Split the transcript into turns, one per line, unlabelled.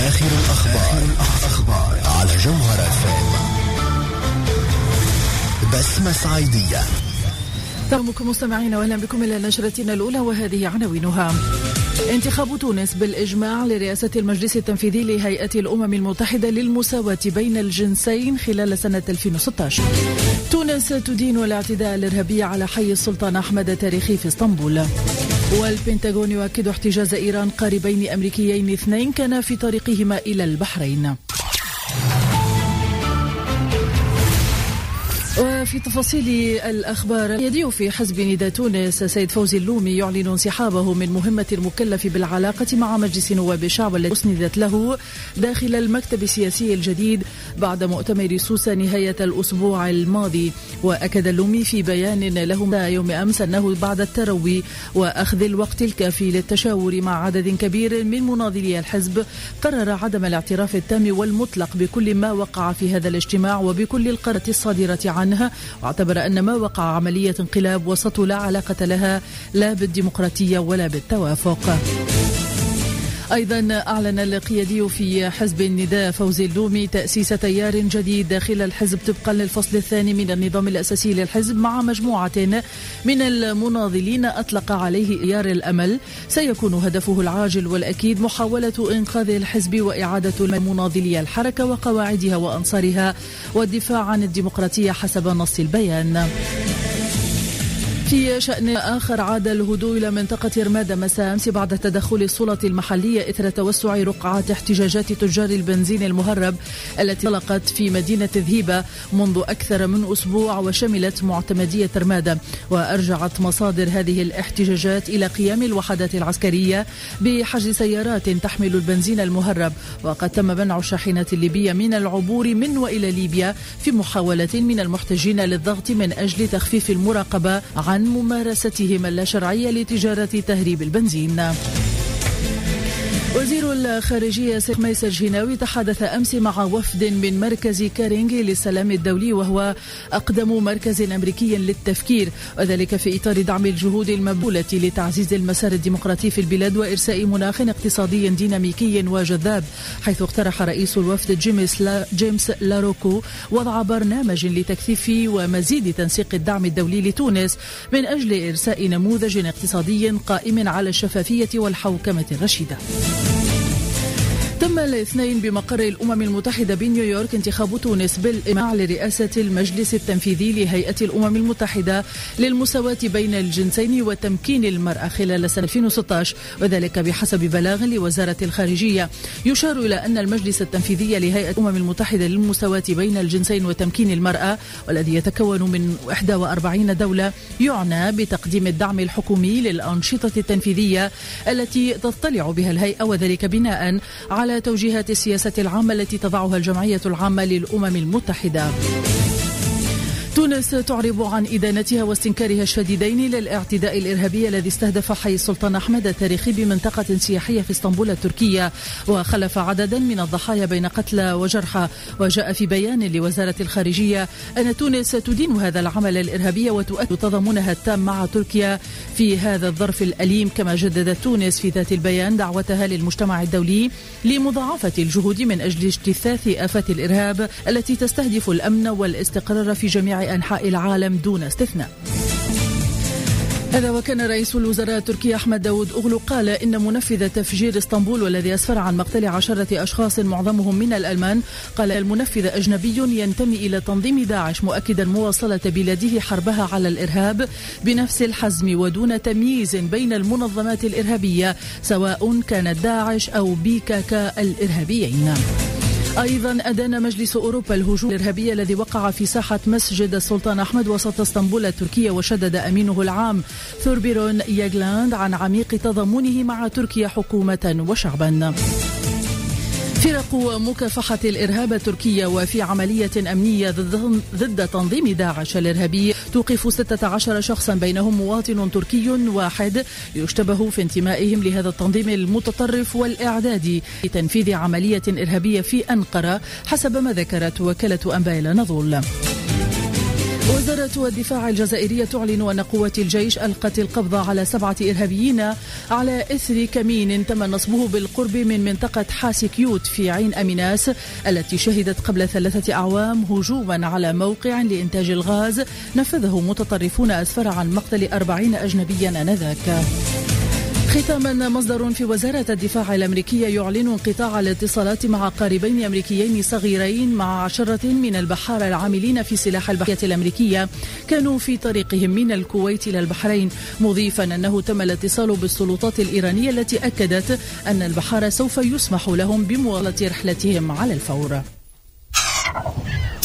آخر الأخبار على جوهر FM. بسمة صعيدية.
تمكم مستمعين واهلا بكم الى نشرتنا الاولى وهذه عناوينها. انتخاب تونس بالإجماع لرئاسة المجلس التنفيذي لهيئة الأمم المتحدة للمساواة بين الجنسين خلال سنة 2016. تونس تدين الاعتداء الإرهابي على حي السلطان أحمد التاريخي في اسطنبول. والبنتاغون يؤكد احتجاز إيران قاربين أمريكيين 2 كانا في طريقهما إلى البحرين. وفي تفاصيل الأخبار، يدعو في حزب نداء تونس سيد فوزي اللومي يعلن انسحابه من مهمة المكلف بالعلاقة مع مجلس نواب الشعب التي أسندت له داخل المكتب السياسي الجديد بعد مؤتمر سوسة نهاية الأسبوع الماضي. وأكد اللومي في بيان له يوم أمس أنه بعد التروي وأخذ الوقت الكافي للتشاور مع عدد كبير من مناضلي الحزب قرر عدم الاعتراف التام والمطلق بكل ما وقع في هذا الاجتماع وبكل القرارات الصادرة عنه، واعتبر أن ما وقع عملية انقلاب وسط لا علاقة لها لا بالديمقراطية ولا بالتوافق. أيضا أعلن القيادي في حزب النداء فوزي اللومي تأسيس تيار جديد داخل الحزب طبقا للفصل الثاني من النظام الأساسي للحزب مع مجموعة من المناضلين أطلق عليه تيار الأمل. سيكون هدفه العاجل والأكيد محاولة إنقاذ الحزب وإعادة مناضلي الحركة وقواعدها وأنصارها والدفاع عن الديمقراطية حسب نص البيان. في شأن آخر، عاد الهدوء إلى منطقة رمادة مساء أمس بعد تدخل السلطة المحلية إثر توسع رقعات احتجاجات تجار البنزين المهرب التي انطلقت في مدينة ذهيبة منذ أكثر من أسبوع وشملت معتمدية رمادة. وأرجعت مصادر هذه الاحتجاجات إلى قيام الوحدات العسكرية بحجز سيارات تحمل البنزين المهرب، وقد تم منع الشاحنات الليبية من العبور من وإلى ليبيا في محاولة من المحتجين للضغط من أجل تخفيف المراقبة عن ممارستهم اللاشرعية لتجارة تهريب البنزين. وزير الخارجية سيد ميسر جهناوي تحدث أمس مع وفد من مركز كارينغي للسلام الدولي، وهو أقدم مركز أمريكي للتفكير، وذلك في إطار دعم الجهود المبذولة لتعزيز المسار الديمقراطي في البلاد وإرساء مناخ اقتصادي ديناميكي وجذاب، حيث اقترح رئيس الوفد جيمس لاروكو وضع برنامج لتكثيف ومزيد تنسيق الدعم الدولي لتونس من أجل إرساء نموذج اقتصادي قائم على الشفافية والحوكمة الرشيدة. تم الاثنين بمقر الأمم المتحدة بنيويورك انتخاب تونس بالإجماع لرئاسة المجلس التنفيذي لهيئة الأمم المتحدة للمساواة بين الجنسين وتمكين المرأة خلال سنة 2016، وذلك بحسب بلاغ لوزارة الخارجية. يشار إلى أن المجلس التنفيذي لهيئة الأمم المتحدة للمساواة بين الجنسين وتمكين المرأة، والذي يتكون من 41 دولة، يعنى بتقديم الدعم الحكومي للأنشطة التنفيذية التي تطلع بها الهيئة، وذلك بناء على توجيهات السياسة العامة التي تضعها الجمعية العامة للأمم المتحدة. تونس تعرب عن إدانتها واستنكارها الشديدين للاعتداء الإرهابي الذي استهدف حي السلطان أحمد التاريخي بمنطقة سياحية في اسطنبول التركية، وخلف عددا من الضحايا بين قتلى وجرحى. وجاء في بيان لوزارة الخارجية أن تونس تدين هذا العمل الإرهابي وتؤكد تضامنها التام مع تركيا في هذا الظرف الأليم. كما جددت تونس في ذات البيان دعوتها للمجتمع الدولي لمضاعفة الجهود من أجل اجتثاث آفات الإرهاب التي تستهدف الأمن والاستقرار في جميع أنحاء العالم دون استثناء. هذا وكان رئيس الوزراء التركي أحمد داود أغلو قال إن منفذ تفجير اسطنبول والذي أسفر عن مقتل 10 أشخاص معظمهم من الألمان، قال المنفذ أجنبي ينتمي إلى تنظيم داعش، مؤكدا مواصلة بلاده حربها على الإرهاب بنفس الحزم ودون تمييز بين المنظمات الإرهابية سواء كانت داعش أو PKK الإرهابيين. أيضا أدان مجلس أوروبا الهجوم الإرهابي الذي وقع في ساحة مسجد السلطان أحمد وسط اسطنبول التركية، وشدد أمينه العام ثوربيرون ياغلاند عن عميق تضامنه مع تركيا حكومة وشعبا. فرق مكافحة الإرهاب التركية وفي عملية أمنية ضد تنظيم داعش الإرهابي توقف 16 شخصا بينهم مواطن تركي واحد يشتبه في انتمائهم لهذا التنظيم المتطرف والإعداد لتنفيذ عملية إرهابية في أنقرة حسب ما ذكرت وكالة أنباء الأناضول. وزارة الدفاع الجزائرية تعلن أن قوات الجيش ألقت القبض على 7 إرهابيين على إثر كمين تم نصبه بالقرب من منطقة حاسكيوت في عين أميناس التي شهدت قبل 3 أعوام هجوما على موقع لإنتاج الغاز نفذه متطرفون أسفر عن مقتل 40 أجنبيا آنذاك. ختاما، مصدر في وزارة الدفاع الأمريكية يعلن انقطاع الاتصالات مع قاربين أمريكيين صغيرين مع 10 من البحارة العاملين في سلاح البحرية الأمريكية كانوا في طريقهم من الكويت إلى البحرين، مضيفا أنه تم الاتصال بالسلطات الإيرانية التي أكدت أن البحارة سوف يسمح لهم بمواصلة رحلتهم على الفور.